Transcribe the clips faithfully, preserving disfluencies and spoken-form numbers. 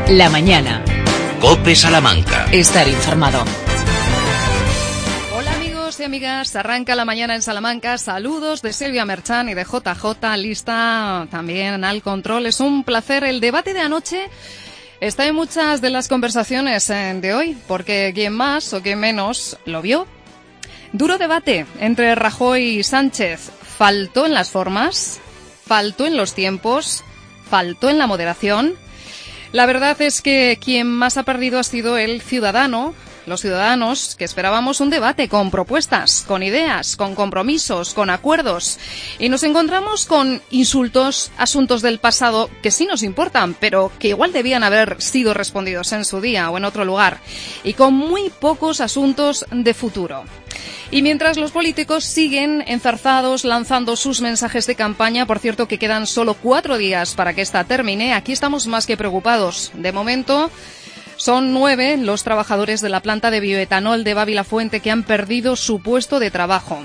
La mañana. COPE Salamanca. Estar informado. Hola amigos y amigas, arranca la mañana en Salamanca. Saludos de Silvia Merchán y de J J, lista también al control. Es un placer. El debate de anoche está en muchas de las conversaciones de hoy, porque quien más o quien menos lo vio. Duro debate entre Rajoy y Sánchez. Faltó en las formas, faltó en los tiempos, faltó en la moderación. La verdad es que quien más ha perdido ha sido el ciudadano, los ciudadanos que esperábamos un debate con propuestas, con ideas, con compromisos, con acuerdos. Y nos encontramos con insultos, asuntos del pasado que sí nos importan, pero que igual debían haber sido respondidos en su día o en otro lugar. Y con muy pocos asuntos de futuro. Y mientras los políticos siguen enzarzados lanzando sus mensajes de campaña, por cierto que quedan solo cuatro días para que esta termine, aquí estamos más que preocupados. De momento son nueve los trabajadores de la planta de bioetanol de Babilafuente que han perdido su puesto de trabajo.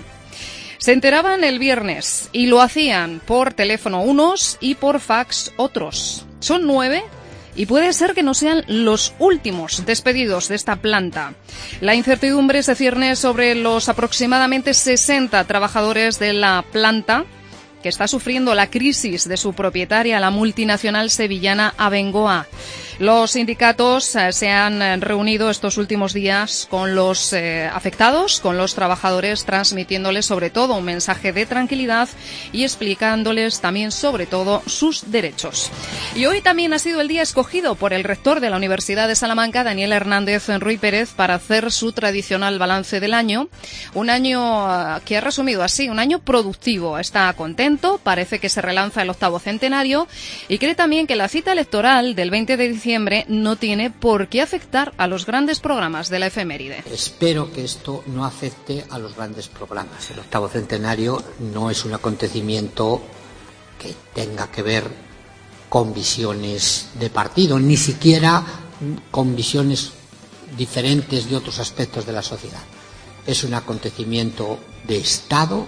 Se enteraban el viernes y lo hacían por teléfono unos y por fax otros. Son nueve. Y puede ser que no sean los últimos despedidos de esta planta. La incertidumbre se cierne sobre los aproximadamente sesenta trabajadores de la planta que está sufriendo la crisis de su propietaria, la multinacional sevillana Abengoa. Los sindicatos eh, se han reunido estos últimos días con los eh, afectados, con los trabajadores, transmitiéndoles sobre todo un mensaje de tranquilidad y explicándoles también sobre todo sus derechos. Y hoy también ha sido el día escogido por el rector de la Universidad de Salamanca, Daniel Hernández Ruy Pérez, para hacer su tradicional balance del año. Un año uh, que ha resumido así, un año productivo. Está contento, parece que se relanza el octavo centenario y cree también que la cita electoral del veinte de diciembre no tiene por qué afectar a los grandes programas de la efeméride. Espero que esto no afecte a los grandes programas. El octavo centenario no es un acontecimiento que tenga que ver con visiones de partido, ni siquiera con visiones diferentes de otros aspectos de la sociedad. Es un acontecimiento de Estado,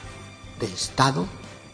de Estado,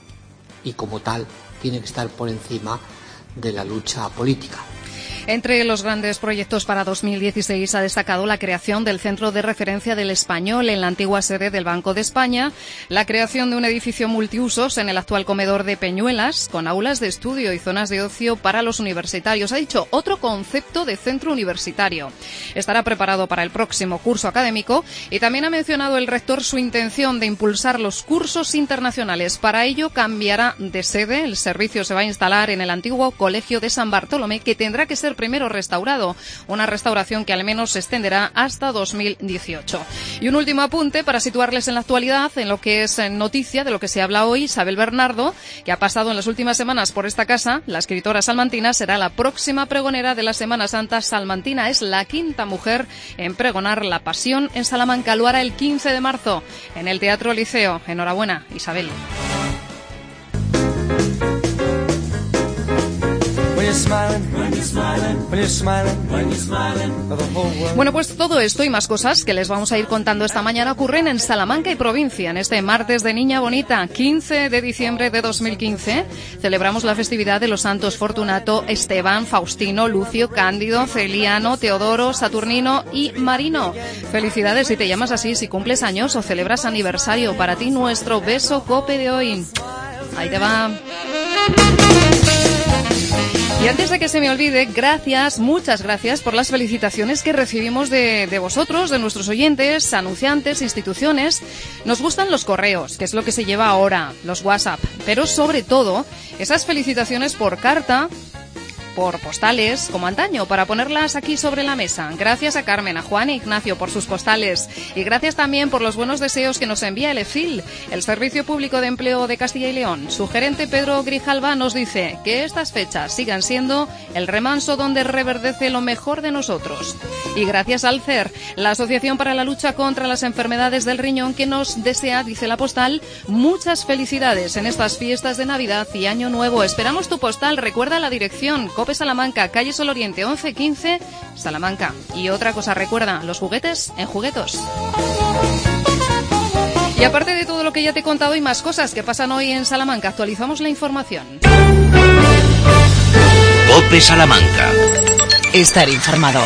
y como tal tiene que estar por encima de la lucha política. Entre los grandes proyectos para dos mil dieciséis ha destacado la creación del Centro de Referencia del Español en la antigua sede del Banco de España, la creación de un edificio multiusos en el actual comedor de Peñuelas, con aulas de estudio y zonas de ocio para los universitarios. Ha dicho otro concepto de centro universitario. Estará preparado para el próximo curso académico y también ha mencionado el rector su intención de impulsar los cursos internacionales. Para ello cambiará de sede. El servicio se va a instalar en el antiguo Colegio de San Bartolomé, que tendrá que ser primero restaurado, una restauración que al menos se extenderá hasta dos mil dieciocho. Y un último apunte para situarles en la actualidad, en lo que es noticia de lo que se habla hoy. Isabel Bernardo, que ha pasado en las últimas semanas por esta casa, la escritora salmantina, será la próxima pregonera de la Semana Santa salmantina. Es la quinta mujer en pregonar la Pasión en Salamanca. Lo hará el quince de marzo en el Teatro Liceo. Enhorabuena, Isabel. Bueno, pues todo esto y más cosas que les vamos a ir contando esta mañana ocurren en Salamanca y provincia. En este martes de Niña Bonita, quince de diciembre de dos mil quince, celebramos la festividad de los santos Fortunato, Esteban, Faustino, Lucio, Cándido, Celiano, Teodoro, Saturnino y Marino. Felicidades si te llamas así, si cumples años o celebras aniversario. Para ti nuestro beso COPE de hoy. Ahí te va. Y antes de que se me olvide, gracias, muchas gracias por las felicitaciones que recibimos de, de vosotros, de nuestros oyentes, anunciantes, instituciones. Nos gustan los correos, que es lo que se lleva ahora, los WhatsApp, pero sobre todo esas felicitaciones por carta, por postales, como antaño, para ponerlas aquí sobre la mesa. Gracias a Carmen, a Juan e Ignacio por sus postales. Y gracias también por los buenos deseos que nos envía el E F I L, el Servicio Público de Empleo de Castilla y León. Su gerente Pedro Grijalva nos dice que estas fechas sigan siendo el remanso donde reverdece lo mejor de nosotros. Y gracias al C E R, la Asociación para la Lucha contra las Enfermedades del Riñón, que nos desea, dice la postal, muchas felicidades en estas fiestas de Navidad y Año Nuevo. Esperamos tu postal. Recuerda la dirección: COPE Salamanca, calle Sol Oriente once quince, Salamanca. Y otra cosa, recuerda, los juguetes en Juguetos. Y aparte de todo lo que ya te he contado y más cosas que pasan hoy en Salamanca, actualizamos la información. COPE Salamanca. estar informado.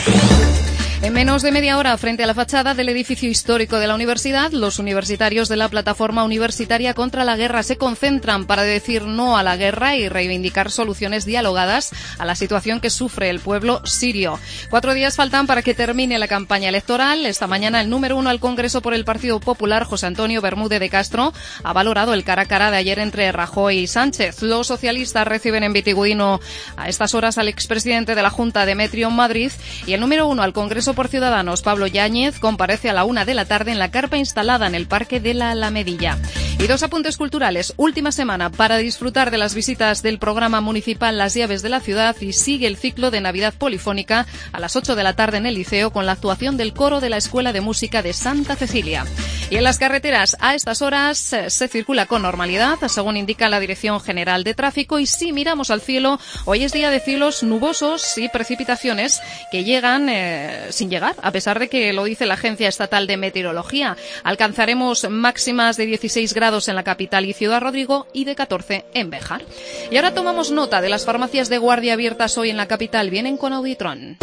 En menos de media hora, frente a la fachada del edificio histórico de la universidad, los universitarios de la Plataforma Universitaria contra la Guerra se concentran para decir no a la guerra y reivindicar soluciones dialogadas a la situación que sufre el pueblo sirio. Cuatro días faltan para que termine la campaña electoral. Esta mañana el número uno al Congreso por el Partido Popular, José Antonio Bermúdez de Castro, ha valorado el cara a cara de ayer entre Rajoy y Sánchez. Los socialistas reciben en Vitigudino a estas horas al expresidente de la Junta, Demetrio Madrid, y el número uno al Congreso por Ciudadanos, Pablo Yáñez, comparece a la una de la tarde en la carpa instalada en el Parque de la Alamedilla. Y dos apuntes culturales. Última semana para disfrutar de las visitas del programa municipal Las Llaves de la Ciudad, y sigue el ciclo de Navidad polifónica a las ocho de la tarde en el Liceo con la actuación del coro de la Escuela de Música de Santa Cecilia. Y en las carreteras a estas horas eh, se circula con normalidad, según indica la Dirección General de Tráfico, y si miramos al cielo, hoy es día de cielos nubosos y precipitaciones que llegan eh, sin llegar, a pesar de que lo dice la Agencia Estatal de Meteorología. Alcanzaremos máximas de dieciséis grados en la capital y Ciudad Rodrigo y de catorce en Béjar. Y ahora tomamos nota de las farmacias de guardia abiertas hoy en la capital. Vienen con Auditron.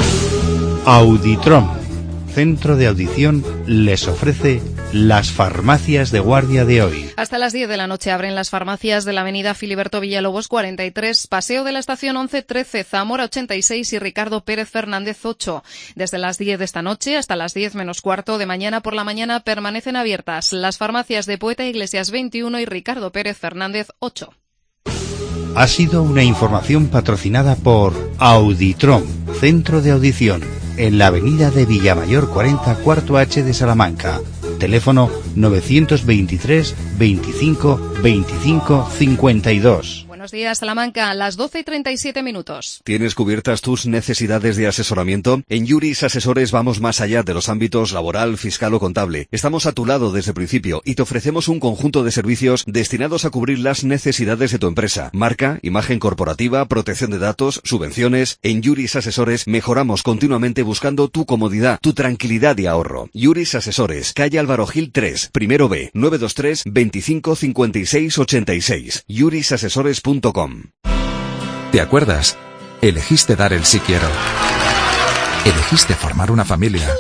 Auditron, centro de audición, les ofrece las farmacias de guardia de hoy. Hasta las diez de la noche abren las farmacias de la avenida Filiberto Villalobos cuarenta y tres, Paseo de la Estación once trece, Zamora ochenta y seis y Ricardo Pérez Fernández ocho. Desde las diez de esta noche hasta las diez menos cuarto de mañana por la mañana permanecen abiertas las farmacias de Poeta Iglesias veintiuno y Ricardo Pérez Fernández ocho. Ha sido una información patrocinada por Auditron, centro de audición, en la avenida de Villamayor cuarenta, cuarto H de Salamanca. Teléfono novecientos veintitrés veinticinco veinticinco cincuenta y dos. Buenos días, Salamanca, a las doce y treinta y siete minutos. ¿Tienes cubiertas tus necesidades de asesoramiento? En Yuris Asesores vamos más allá de los ámbitos laboral, fiscal o contable. Estamos a tu lado desde el principio y te ofrecemos un conjunto de servicios destinados a cubrir las necesidades de tu empresa. Marca, imagen corporativa, protección de datos, subvenciones. En Yuris Asesores mejoramos continuamente buscando tu comodidad, tu tranquilidad y ahorro. Yuris Asesores, calle Álvaro Gil tres, primero B, nueve dos tres veinticinco cincuenta y seis ochenta y seis. yuris asesores punto com. ¿Te acuerdas? Elegiste dar el sí quiero. Elegiste formar una familia.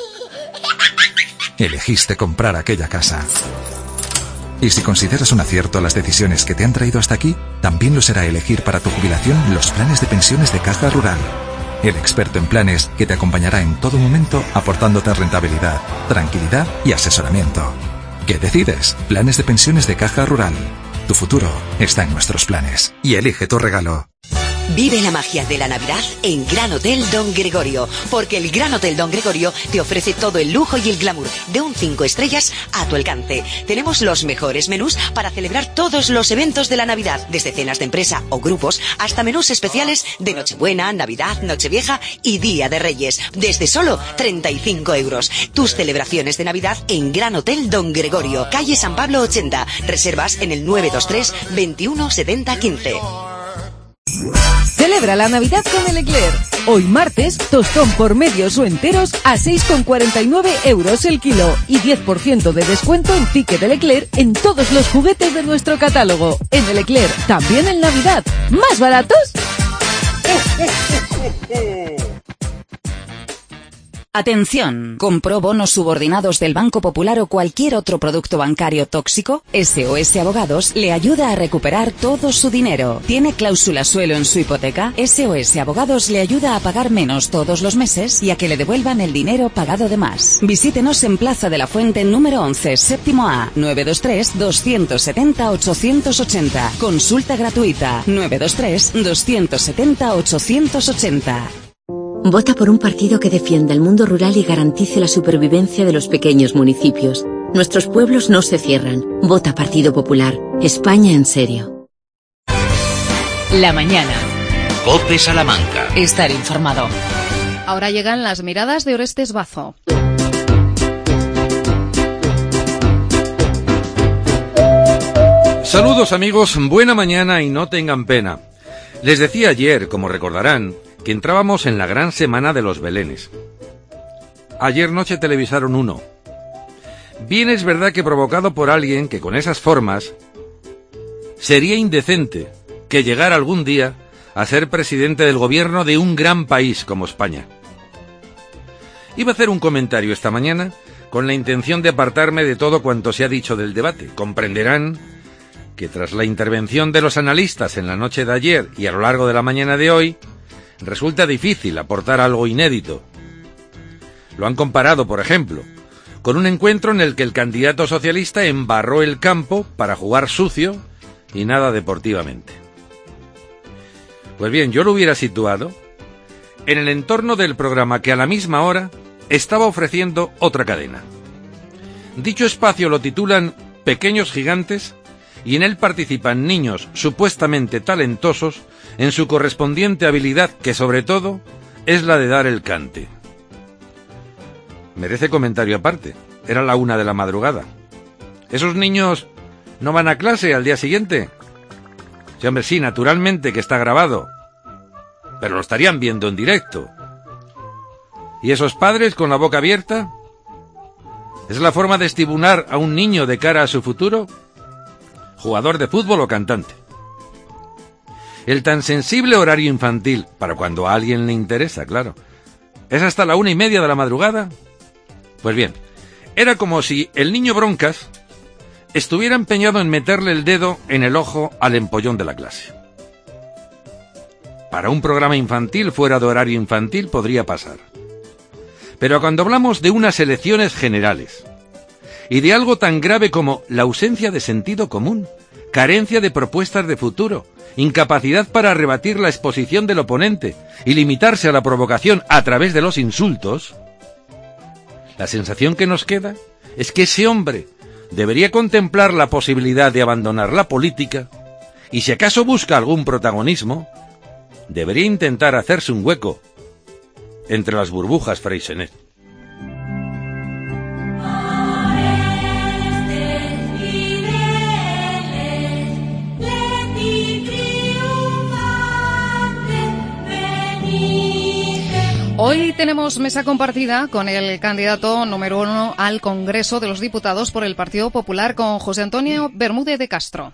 Elegiste comprar aquella casa. Y si consideras un acierto las decisiones que te han traído hasta aquí, también lo será elegir para tu jubilación los planes de pensiones de Caja Rural. El experto en planes que te acompañará en todo momento aportándote rentabilidad, tranquilidad y asesoramiento. ¿Qué decides? Planes de pensiones de Caja Rural. Tu futuro está en nuestros planes. Y elige tu regalo. Vive la magia de la Navidad en Gran Hotel Don Gregorio, porque el Gran Hotel Don Gregorio te ofrece todo el lujo y el glamour de un cinco estrellas a tu alcance. Tenemos los mejores menús para celebrar todos los eventos de la Navidad, desde cenas de empresa o grupos hasta menús especiales de Nochebuena, Navidad, Nochevieja y Día de Reyes, desde solo treinta y cinco euros. Tus celebraciones de Navidad en Gran Hotel Don Gregorio, calle San Pablo ochenta. Reservas en el nueve dos tres veintiuno setenta quince. Celebra la Navidad con el Leclerc. Hoy martes, tostón por medios o enteros a seis con cuarenta y nueve euros el kilo y diez por ciento de descuento en ticket de Leclerc en todos los juguetes de nuestro catálogo. En el Leclerc, también en Navidad. ¿Más baratos? Atención, ¿compró bonos subordinados del Banco Popular o cualquier otro producto bancario tóxico? S O S Abogados le ayuda a recuperar todo su dinero. ¿Tiene cláusula suelo en su hipoteca? S O S Abogados le ayuda a pagar menos todos los meses y a que le devuelvan el dinero pagado de más. Visítenos en Plaza de la Fuente número once, séptimo A, nueve dos tres dos siete cero ocho ocho cero. Consulta gratuita, nueve dos tres dos siete cero ocho ocho cero. Vota por un partido que defienda el mundo rural y garantice la supervivencia de los pequeños municipios. Nuestros pueblos no se cierran. Vota Partido Popular. España en serio. La mañana. COPE Salamanca. Estar informado. Ahora llegan las miradas de Orestes Bazo. Saludos amigos, buena mañana y no tengan pena. Les decía ayer, como recordarán, que entrábamos en la gran semana de los belenes. Ayer noche televisaron uno. Bien es verdad que provocado por alguien que con esas formas sería indecente que llegara algún día a ser presidente del gobierno de un gran país como España. Iba a hacer un comentario esta mañana con la intención de apartarme de todo cuanto se ha dicho del debate. Comprenderán que tras la intervención de los analistas en la noche de ayer y a lo largo de la mañana de hoy, resulta difícil aportar algo inédito. Lo han comparado, por ejemplo, con un encuentro en el que el candidato socialista embarró el campo para jugar sucio y nada deportivamente. Pues bien, yo lo hubiera situado en el entorno del programa que a la misma hora estaba ofreciendo otra cadena. Dicho espacio lo titulan Pequeños Gigantes y en él participan niños supuestamente talentosos en su correspondiente habilidad, que sobre todo es la de dar el cante. Merece comentario aparte. Era la una de la madrugada. ¿Esos niños no van a clase al día siguiente? Sí, hombre, sí, naturalmente que está grabado. Pero lo estarían viendo en directo. ¿Y esos padres con la boca abierta? ¿Es la forma de estimular a un niño de cara a su futuro? ¿Jugador de fútbol o cantante? El tan sensible horario infantil, para cuando a alguien le interesa, claro, ¿es hasta la una y media de la madrugada? Pues bien, era como si el niño Broncas estuviera empeñado en meterle el dedo en el ojo al empollón de la clase. Para un programa infantil fuera de horario infantil podría pasar. Pero cuando hablamos de unas elecciones generales y de algo tan grave como la ausencia de sentido común, carencia de propuestas de futuro, incapacidad para rebatir la exposición del oponente y limitarse a la provocación a través de los insultos, la sensación que nos queda es que ese hombre debería contemplar la posibilidad de abandonar la política y, si acaso busca algún protagonismo, debería intentar hacerse un hueco entre las burbujas Freixenet. Hoy tenemos mesa compartida con el candidato número uno al Congreso de los Diputados por el Partido Popular, con José Antonio Bermúdez de Castro.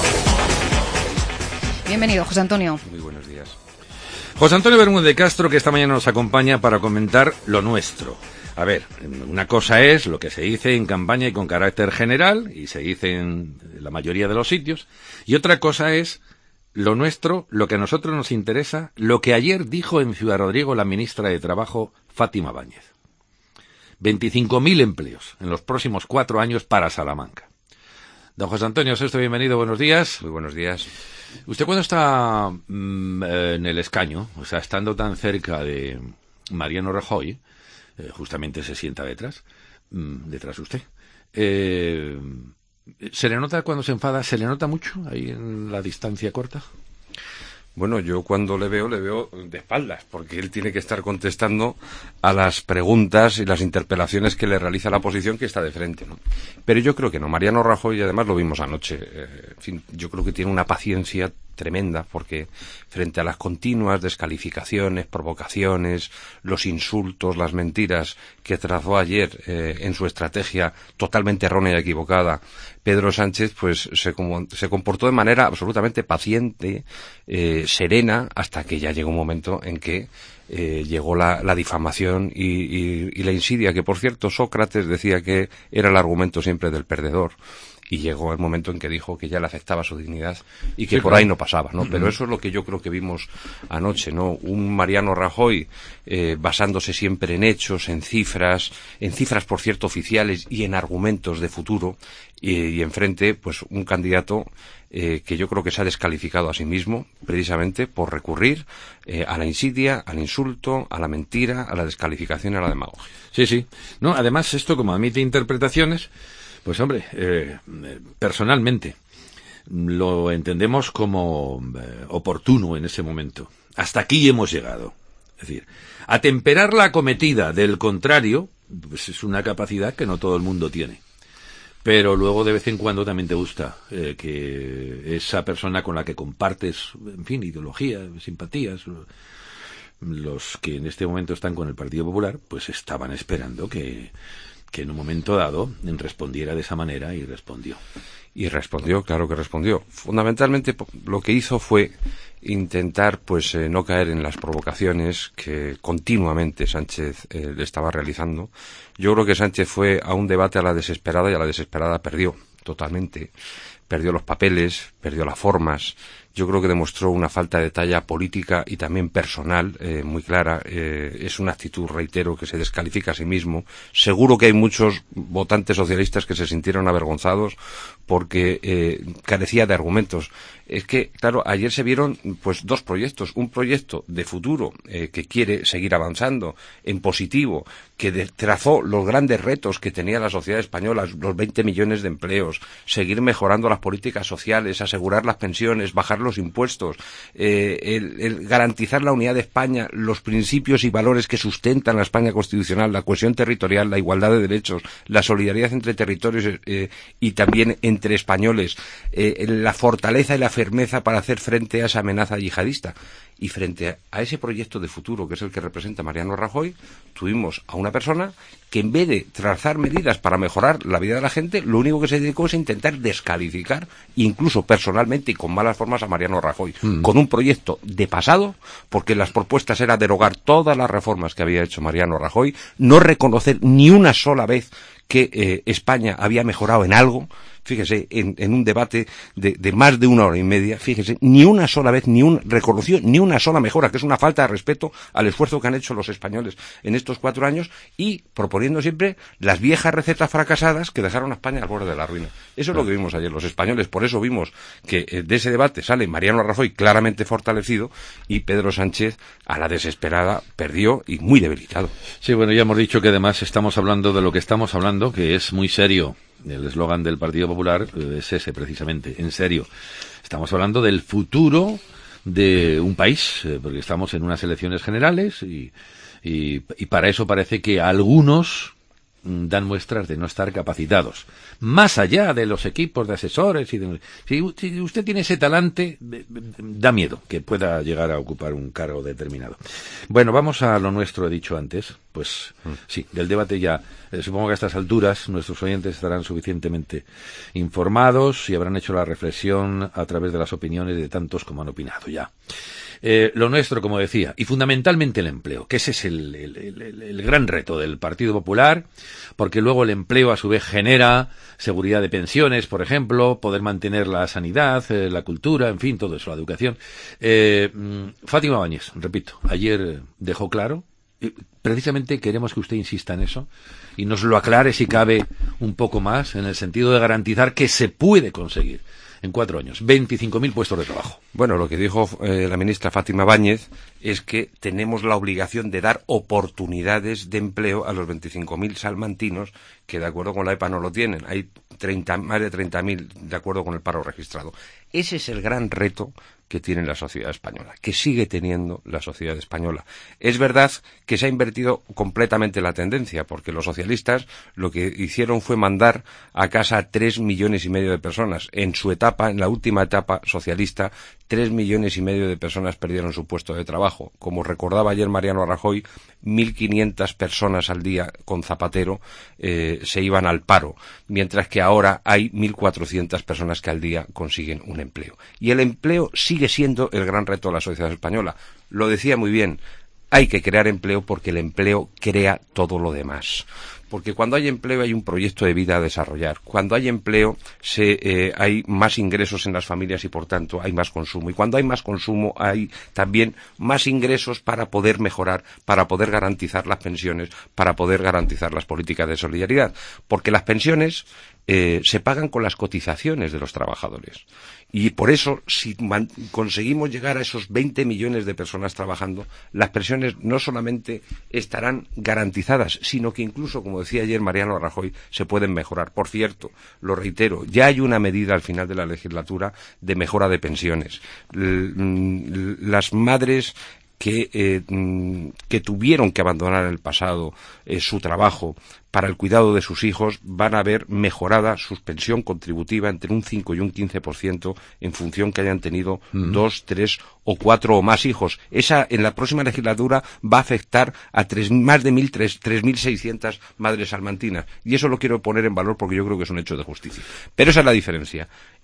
Bienvenido, José Antonio. Muy buenos días. José Antonio Bermúdez de Castro, que esta mañana nos acompaña para comentar lo nuestro. A ver, una cosa es lo que se dice en campaña y con carácter general, y se dice en la mayoría de los sitios, y otra cosa es lo nuestro, lo que a nosotros nos interesa, lo que ayer dijo en Ciudad Rodrigo la ministra de Trabajo, Fátima Báñez. veinticinco mil empleos en los próximos cuatro años para Salamanca. Don José Antonio Sesto, bienvenido, buenos días. Muy buenos días. Usted, cuando está mmm, en el escaño, o sea, estando tan cerca de Mariano Rajoy, eh, justamente se sienta detrás, mmm, detrás de usted, eh... ¿se le nota cuando se enfada? ¿Se le nota mucho ahí en la distancia corta? Bueno, yo cuando le veo, le veo de espaldas, porque él tiene que estar contestando a las preguntas y las interpelaciones que le realiza la oposición, que está de frente, ¿no? Pero yo creo que no. Mariano Rajoy, además lo vimos anoche, eh, en fin, yo creo que tiene una paciencia tremenda, porque frente a las continuas descalificaciones, provocaciones, los insultos, las mentiras que trazó ayer eh, en su estrategia totalmente errónea y equivocada, Pedro Sánchez pues se, como, se comportó de manera absolutamente paciente, eh, serena, hasta que ya llegó un momento en que eh, llegó la, la difamación y, y, y la insidia, que por cierto Sócrates decía que era el argumento siempre del perdedor. Y llegó el momento en que dijo que ya le afectaba su dignidad y que sí, por claro. ahí no pasaba, ¿no? Pero eso es lo que yo creo que vimos anoche, ¿no? Un Mariano Rajoy eh, basándose siempre en hechos, en cifras, en cifras, por cierto, oficiales y en argumentos de futuro, y, y enfrente, pues, un candidato eh, que yo creo que se ha descalificado a sí mismo, precisamente por recurrir eh, a la insidia, al insulto, a la mentira, a la descalificación y a la demagogia. Sí, sí. No, además, esto, como admite interpretaciones, pues hombre, eh, personalmente lo entendemos como eh, oportuno en ese momento. Hasta aquí hemos llegado. Es decir, atemperar la acometida del contrario, pues es una capacidad que no todo el mundo tiene. Pero luego de vez en cuando también te gusta eh, que esa persona con la que compartes, en fin, ideología, simpatías, los que en este momento están con el Partido Popular, pues estaban esperando que que en un momento dado respondiera de esa manera, y respondió. Y respondió, claro que respondió. Fundamentalmente lo que hizo fue intentar pues eh, no caer en las provocaciones que continuamente Sánchez eh, le estaba realizando. Yo creo que Sánchez fue a un debate a la desesperada y a la desesperada perdió totalmente. Perdió los papeles, perdió las formas. Yo creo que demostró una falta de talla política y también personal eh, muy clara. Eh, es una actitud, reitero, que se descalifica a sí mismo. Seguro que hay muchos votantes socialistas que se sintieron avergonzados porque eh, carecía de argumentos. Es que, claro, ayer se vieron pues dos proyectos. Un proyecto de futuro eh, que quiere seguir avanzando en positivo, que de, trazó los grandes retos que tenía la sociedad española, los veinte millones de empleos, seguir mejorando las políticas sociales, asegurar las pensiones, bajar los impuestos, eh, el, el garantizar la unidad de España, los principios y valores que sustentan la España constitucional, la cohesión territorial, la igualdad de derechos, la solidaridad entre territorios eh, y también entre españoles, eh, la fortaleza y la firmeza para hacer frente a esa amenaza yihadista. Y frente a ese proyecto de futuro, que es el que representa Mariano Rajoy, tuvimos a una persona que, en vez de trazar medidas para mejorar la vida de la gente, lo único que se dedicó es a intentar descalificar, incluso personalmente y con malas formas, a Mariano Rajoy, mm. con un proyecto de pasado, porque las propuestas era derogar todas las reformas que había hecho Mariano Rajoy, no reconocer ni una sola vez que eh, España había mejorado en algo. Fíjese, en, en un debate de, de más de una hora y media, fíjese, ni una sola vez, ni un reconoció ni una sola mejora, que es una falta de respeto al esfuerzo que han hecho los españoles en estos cuatro años, y proponiendo siempre las viejas recetas fracasadas que dejaron a España al borde de la ruina. Eso es lo que vimos ayer los españoles. Por eso vimos que eh, de ese debate sale Mariano Rajoy claramente fortalecido y Pedro Sánchez, a la desesperada, perdió y muy debilitado. Sí, bueno, ya hemos dicho que además estamos hablando de lo que estamos hablando, que es muy serio. El eslogan del Partido Popular es ese, precisamente, en serio. Estamos hablando del futuro de un país, porque estamos en unas elecciones generales y, y, y para eso parece que algunos dan muestras de no estar capacitados. Más allá de los equipos de asesores y de, si, si usted tiene ese talante, da miedo que pueda llegar a ocupar un cargo determinado. Bueno, vamos a lo nuestro, he dicho antes. Pues mm. sí, del debate ya, eh, supongo que a estas alturas nuestros oyentes estarán suficientemente informados y habrán hecho la reflexión a través de las opiniones de tantos como han opinado ya. Eh, lo nuestro, como decía, y fundamentalmente el empleo, que ese es el, el, el, el gran reto del Partido Popular, porque luego el empleo a su vez genera seguridad de pensiones, por ejemplo, poder mantener la sanidad, eh, la cultura, en fin, todo eso, la educación. Eh, Fátima Báñez, repito, ayer dejó claro, y precisamente queremos que usted insista en eso y nos lo aclare si cabe un poco más, en el sentido de garantizar que se puede conseguir en cuatro años, veinticinco mil puestos de trabajo. Bueno, lo que dijo eh, la ministra Fátima Báñez es que tenemos la obligación de dar oportunidades de empleo a los veinticinco mil salmantinos que, de acuerdo con la E P A, no lo tienen. Hay treinta, más de treinta mil de acuerdo con el paro registrado. Ese es el gran reto que tiene la sociedad española, que sigue teniendo la sociedad española. Es verdad que se ha invertido completamente la tendencia, porque los socialistas lo que hicieron fue mandar a casa a tres millones y medio de personas. En su etapa, en la última etapa socialista, tres millones y medio de personas perdieron su puesto de trabajo. Como recordaba ayer Mariano Rajoy, mil quinientas personas al día con Zapatero eh, se iban al paro, mientras que ahora hay mil cuatrocientas personas que al día consiguen un empleo. Y el empleo sigue siendo el gran reto de la sociedad española. Lo decía muy bien, hay que crear empleo porque el empleo crea todo lo demás. Porque cuando hay empleo hay un proyecto de vida a desarrollar. Cuando hay empleo se, eh, hay más ingresos en las familias y, por tanto, hay más consumo. Y cuando hay más consumo hay también más ingresos para poder mejorar, para poder garantizar las pensiones, para poder garantizar las políticas de solidaridad. Porque las pensiones eh, se pagan con las cotizaciones de los trabajadores. Y por eso, si man- conseguimos llegar a esos veinte millones de personas trabajando, las pensiones no solamente estarán garantizadas, sino que incluso, como decía ayer Mariano Rajoy, se pueden mejorar. Por cierto, lo reitero, ya hay una medida al final de la legislatura de mejora de pensiones. L- las madres que, eh, que tuvieron que abandonar en el pasado eh, su trabajo para el cuidado de sus hijos, van a ver mejorada su pensión contributiva entre un cinco y un quince por ciento en función que hayan tenido mm. dos, tres o cuatro o más hijos. Esa, en la próxima legislatura, va a afectar a tres, más de mil, tres, tres mil seiscientas madres salmantinas. Y eso lo quiero poner en valor porque yo creo que es un hecho de justicia. Pero esa es la diferencia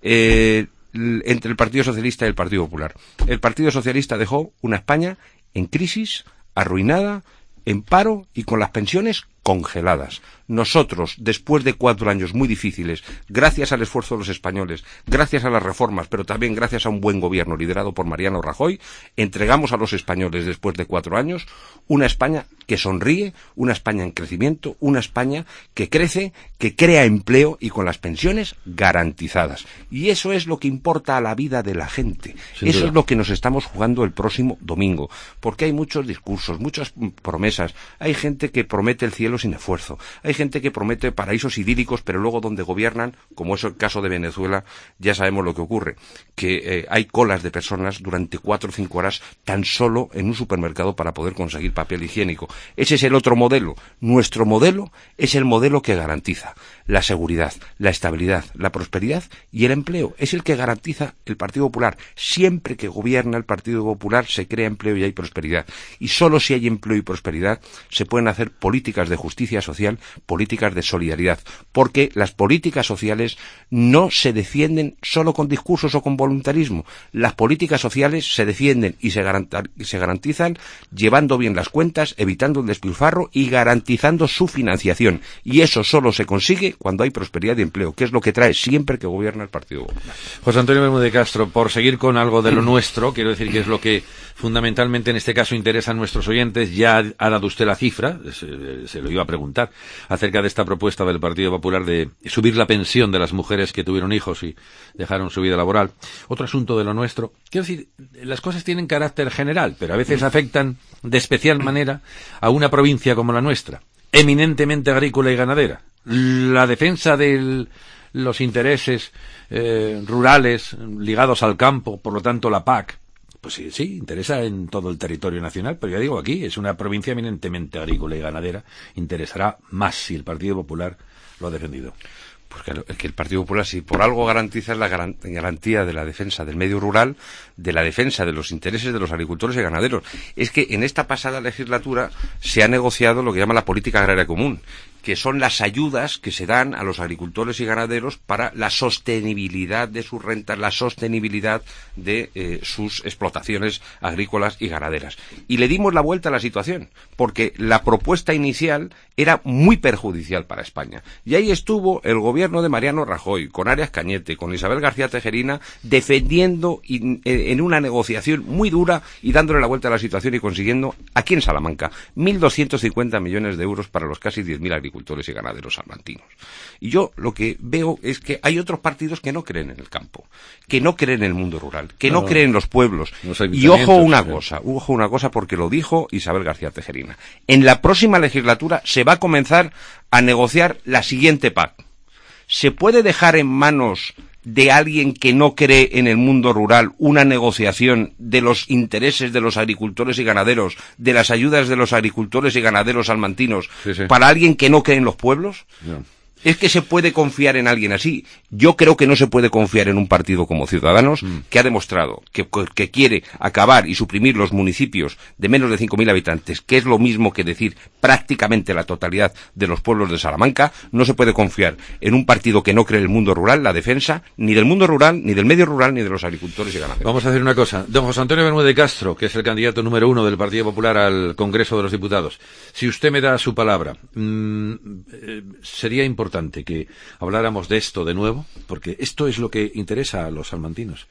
eh, entre el Partido Socialista y el Partido Popular. El Partido Socialista dejó una España en crisis, arruinada, en paro y con las pensiones congeladas. Nosotros, después de cuatro años muy difíciles, gracias al esfuerzo de los españoles, gracias a las reformas, pero también gracias a un buen gobierno liderado por Mariano Rajoy, entregamos a los españoles, después de cuatro años, una España que sonríe, una España en crecimiento, una España que crece, que crea empleo y con las pensiones garantizadas. Y eso es lo que importa a la vida de la gente. Sin eso duda. Es lo que nos estamos jugando el próximo domingo. Porque hay muchos discursos, muchas promesas. Hay gente que promete el cielo sin esfuerzo. Hay gente que promete paraísos idílicos, pero luego donde gobiernan, como es el caso de Venezuela, ya sabemos lo que ocurre, que eh, hay colas de personas durante cuatro o cinco horas tan solo en un supermercado para poder conseguir papel higiénico. Ese es el otro modelo. Nuestro modelo es el modelo que garantiza la seguridad, la estabilidad, la prosperidad y el empleo. Es el que garantiza el Partido Popular. Siempre que gobierna el Partido Popular se crea empleo y hay prosperidad. Y solo si hay empleo y prosperidad se pueden hacer políticas de justicia social, políticas de solidaridad, porque las políticas sociales no se defienden solo con discursos o con voluntarismo. Las políticas sociales se defienden y se garantizan llevando bien las cuentas, evitando el despilfarro y garantizando su financiación. Y eso solo se consigue cuando hay prosperidad y empleo, que es lo que trae siempre que gobierna el Partido Popular. José Antonio Bermúdez Castro, por seguir con algo de lo nuestro, quiero decir que es lo que fundamentalmente en este caso interesa a nuestros oyentes. Ya ha dado usted la cifra, se, se lo iba a preguntar, acerca de esta propuesta del Partido Popular de subir la pensión de las mujeres que tuvieron hijos y dejaron su vida laboral. Otro asunto de lo nuestro, quiero decir, las cosas tienen carácter general, pero a veces afectan de especial manera a una provincia como la nuestra, eminentemente agrícola y ganadera. La defensa de los intereses eh, rurales ligados al campo, por lo tanto la P A C, pues sí, sí, interesa en todo el territorio nacional, pero ya digo, aquí es una provincia eminentemente agrícola y ganadera, interesará más si el Partido Popular lo ha defendido. Pues claro, es que el Partido Popular, si por algo garantiza, es la garantía de la defensa del medio rural, de la defensa de los intereses de los agricultores y ganaderos. Es que en esta pasada legislatura se ha negociado lo que llama la política agraria común, que son las ayudas que se dan a los agricultores y ganaderos para la sostenibilidad de sus rentas, la sostenibilidad de eh, sus explotaciones agrícolas y ganaderas. Y le dimos la vuelta a la situación, porque la propuesta inicial era muy perjudicial para España. Y ahí estuvo el gobierno de Mariano Rajoy, con Arias Cañete, con Isabel García Tejerina, defendiendo in, en una negociación muy dura y dándole la vuelta a la situación y consiguiendo, aquí en Salamanca, mil doscientos cincuenta millones de euros para los casi diez mil agricultores y ganaderos salmantinos. Y yo lo que veo es que hay otros partidos que no creen en el campo, que no creen en el mundo rural, que no, no creen en los pueblos. Los y ojo una sí. cosa, ojo una cosa porque lo dijo Isabel García Tejerina. En la próxima legislatura se va a comenzar a negociar la siguiente P A C. ¿Se puede dejar en manos de alguien que no cree en el mundo rural una negociación de los intereses de los agricultores y ganaderos, de las ayudas de los agricultores y ganaderos salmantinos, sí, sí. para alguien que no cree en los pueblos? No. ¿Es que se puede confiar en alguien así? Yo creo que no se puede confiar en un partido como Ciudadanos, mm. que ha demostrado que, que quiere acabar y suprimir los municipios de menos de cinco mil habitantes, que es lo mismo que decir prácticamente la totalidad de los pueblos de Salamanca. No se puede confiar en un partido que no cree en el mundo rural, la defensa, ni del mundo rural, ni del medio rural, ni de los agricultores y ganaderos. Vamos a hacer una cosa. Don José Antonio Bermúdez Castro, que es el candidato número uno del Partido Popular al Congreso de los Diputados, si usted me da su palabra, mmm, eh, sería importante que habláramos de esto de nuevo, porque esto es lo que interesa a los salmantinos.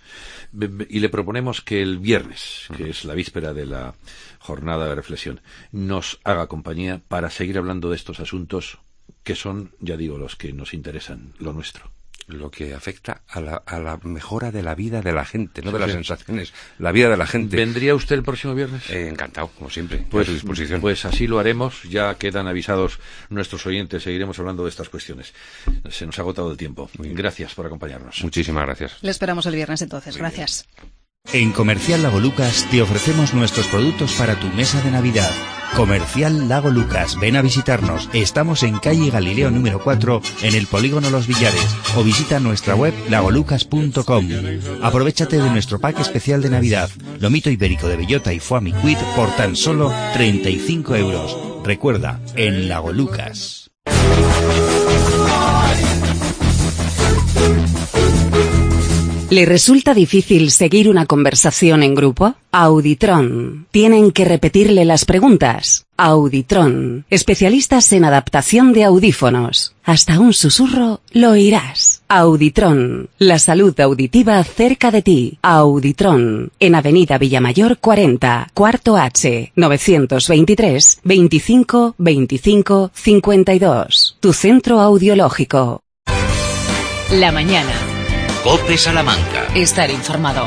Y le proponemos que el viernes, que es la víspera de la jornada de reflexión, nos haga compañía para seguir hablando de estos asuntos que son, ya digo, los que nos interesan, lo nuestro. Lo que afecta a la, a la mejora de la vida de la gente, no sí, de las sí. sensaciones, la vida de la gente. ¿Vendría usted el próximo viernes? Eh, encantado, como siempre, pues, a su disposición. Pues así lo haremos, ya quedan avisados nuestros oyentes, seguiremos hablando de estas cuestiones. Se nos ha agotado el tiempo. Gracias por acompañarnos. Muchísimas gracias. Le esperamos el viernes entonces, Muy gracias. Bien. En Comercial Lago Lucas te ofrecemos nuestros productos para tu mesa de Navidad. Comercial Lago Lucas, ven a visitarnos. Estamos en calle Galileo número cuatro, en el Polígono Los Villares, o visita nuestra web lagolucas punto com. Aprovéchate de nuestro pack especial de Navidad, lomito ibérico de bellota y foie miquit por tan solo treinta y cinco euros. Recuerda, en Lago Lucas. ¿Le resulta difícil seguir una conversación en grupo? Auditron. ¿Tienen que repetirle las preguntas? Auditron. Especialistas en adaptación de audífonos. Hasta un susurro lo oirás. Auditron. La salud auditiva cerca de ti. Auditron. En Avenida Villamayor cuarenta, cuarto H, novecientos veintitrés, veinticinco, veinticinco, cincuenta y dos. Tu centro audiológico. La mañana. COPE Salamanca. Estar informado.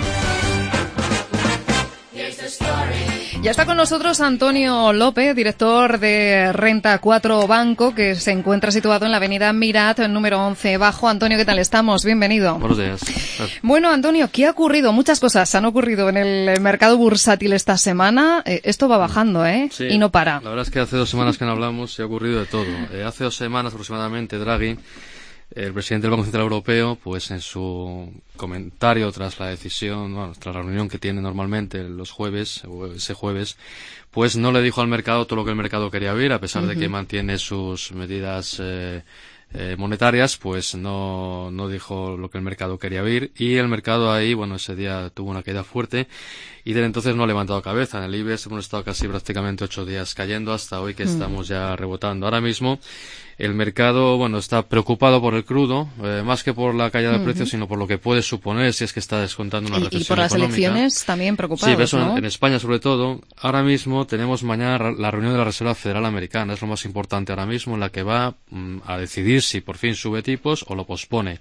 Ya está con nosotros Antonio López, director de Renta cuatro Banco, que se encuentra situado en la avenida Mirat, número once bajo. Antonio, ¿qué tal estamos? Bienvenido. Buenos días. Bueno, Antonio, ¿qué ha ocurrido? Muchas cosas han ocurrido en el mercado bursátil esta semana. Eh, esto va bajando, ¿eh? Sí, y no para. La verdad es que hace dos semanas que no hablamos y ha ocurrido de todo. Eh, hace dos semanas aproximadamente, Draghi, el presidente del Banco Central Europeo, pues en su comentario tras la decisión, bueno, tras la reunión que tiene normalmente los jueves, o ese jueves, pues no le dijo al mercado todo lo que el mercado quería oír, a pesar uh-huh. de que mantiene sus medidas eh, eh, monetarias, pues no, no dijo lo que el mercado quería oír, y el mercado ahí, bueno, ese día tuvo una caída fuerte, y desde entonces no ha levantado cabeza. En el IBEX hemos estado casi prácticamente ocho días cayendo hasta hoy que uh-huh. estamos ya rebotando. Ahora mismo el mercado, bueno, está preocupado por el crudo, eh, más que por la caída del uh-huh. precio, sino por lo que puede suponer si es que está descontando una recesión económica. Y por las económica. Elecciones también preocupados, Sí, eso ¿no? en, en España sobre todo. Ahora mismo tenemos mañana la reunión de la Reserva Federal Americana, es lo más importante ahora mismo, en la que va mm, a decidir si por fin sube tipos o lo pospone.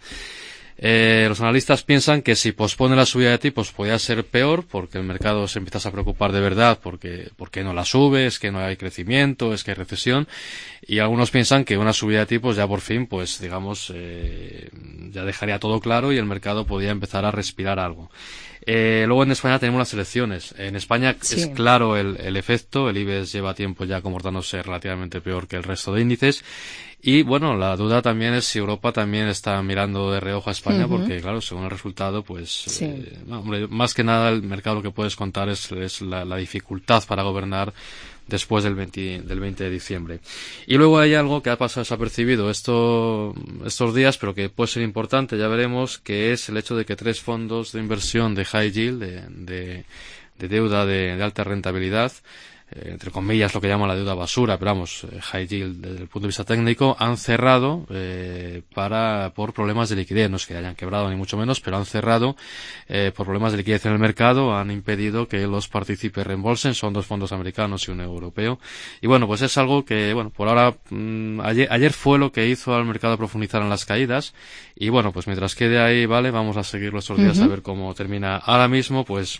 Eh, los analistas piensan que si pospone la subida de tipos podría ser peor, porque el mercado se empieza a preocupar de verdad porque, porque no la sube, es que no hay crecimiento, es que hay recesión, y algunos piensan que una subida de tipos ya por fin, pues digamos, eh, ya dejaría todo claro y el mercado podría empezar a respirar algo. Eh, luego en España tenemos las elecciones. En España sí. es claro el, el efecto, el IBEX lleva tiempo ya comportándose relativamente peor que el resto de índices. Y bueno, la duda también es si Europa también está mirando de reojo a España, uh-huh. porque claro, según el resultado, pues, sí. eh, no, hombre, más que nada el mercado lo que puedes contar es, es la, la dificultad para gobernar después del veinte, del veinte de diciembre. Y luego hay algo que ha pasado desapercibido esto, estos días, pero que puede ser importante, ya veremos, que es el hecho de que tres fondos de inversión de high yield, de, de, de deuda de, de alta rentabilidad, Eh, entre comillas lo que llaman la deuda basura, pero vamos, eh, high yield desde el punto de vista técnico, han cerrado eh, para por problemas de liquidez. No es que hayan quebrado ni mucho menos, pero han cerrado eh, por problemas de liquidez en el mercado, han impedido que los partícipes reembolsen. Son dos fondos americanos y uno europeo. Y bueno, pues es algo que, bueno, por ahora, mmm, ayer, ayer fue lo que hizo al mercado profundizar en las caídas. Y bueno, pues mientras quede ahí, vale, vamos a seguirlo estos días uh-huh. a ver cómo termina. Ahora mismo, pues,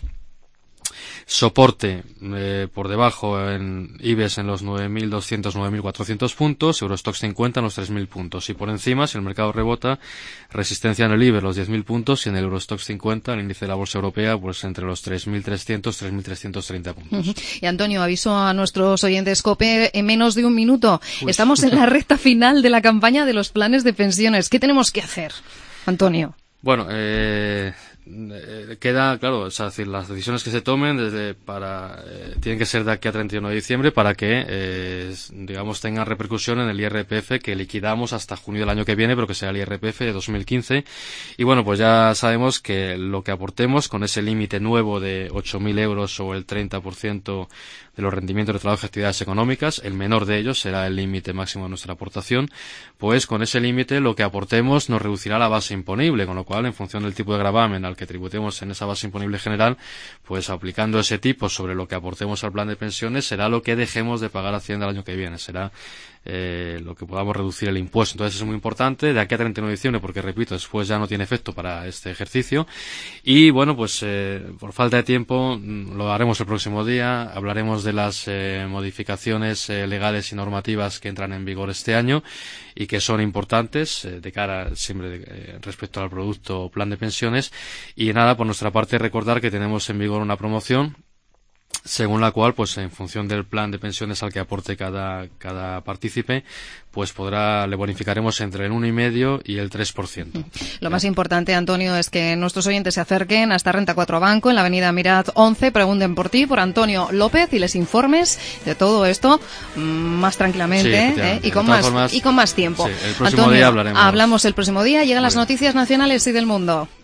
soporte eh, por debajo en IBEX en los nueve mil doscientos, nueve mil cuatrocientos puntos, Eurostoxx cincuenta en los tres mil puntos, y por encima, si el mercado rebota, resistencia en el IBEX los diez mil puntos, y en el Eurostoxx cincuenta, el índice de la bolsa europea, pues entre los tres mil trescientos, tres mil trescientos treinta puntos. Uh-huh. Y Antonio, aviso a nuestros oyentes COPE en menos de un minuto. Pues... Estamos en la recta final de la campaña de los planes de pensiones. ¿Qué tenemos que hacer, Antonio? Bueno, eh... queda, claro, es decir, las decisiones que se tomen desde para eh, tienen que ser de aquí a treinta y uno de diciembre para que, eh, digamos, tengan repercusión en el I R P F que liquidamos hasta junio del año que viene, pero que será el I R P F de dos mil quince. Y bueno, pues ya sabemos que lo que aportemos con ese límite nuevo de ocho mil euros o el treinta por ciento de los rendimientos de trabajo y actividades económicas, el menor de ellos será el límite máximo de nuestra aportación, pues con ese límite lo que aportemos nos reducirá la base imponible, con lo cual, en función del tipo de gravamen al que tributemos en esa base imponible general, pues aplicando ese tipo sobre lo que aportemos al plan de pensiones será lo que dejemos de pagar a Hacienda el año que viene, será eh, lo que podamos reducir el impuesto. Entonces es muy importante de aquí a treinta y nueve de diciembre, porque repito, después ya no tiene efecto para este ejercicio. Y bueno, pues eh, por falta de tiempo lo haremos el próximo día. Hablaremos de las eh, modificaciones eh, legales y normativas que entran en vigor este año y que son importantes eh, de cara siempre de, eh, respecto al producto o plan de pensiones. Y nada, por nuestra parte recordar que tenemos en vigor una promoción según la cual, pues en función del plan de pensiones al que aporte cada, cada partícipe, pues podrá, le bonificaremos entre el uno coma cinco y el tres por ciento. Lo más importante, Antonio, es que nuestros oyentes se acerquen hasta Renta cuatro Banco, en la avenida Mirat once, pregunten por ti, por Antonio López, y les informes de todo esto más tranquilamente, sí, ¿eh? y, con más, formas, y con más tiempo. Sí, el próximo Antonio, día hablaremos. Hablamos el próximo día, llegan las noticias nacionales y del mundo.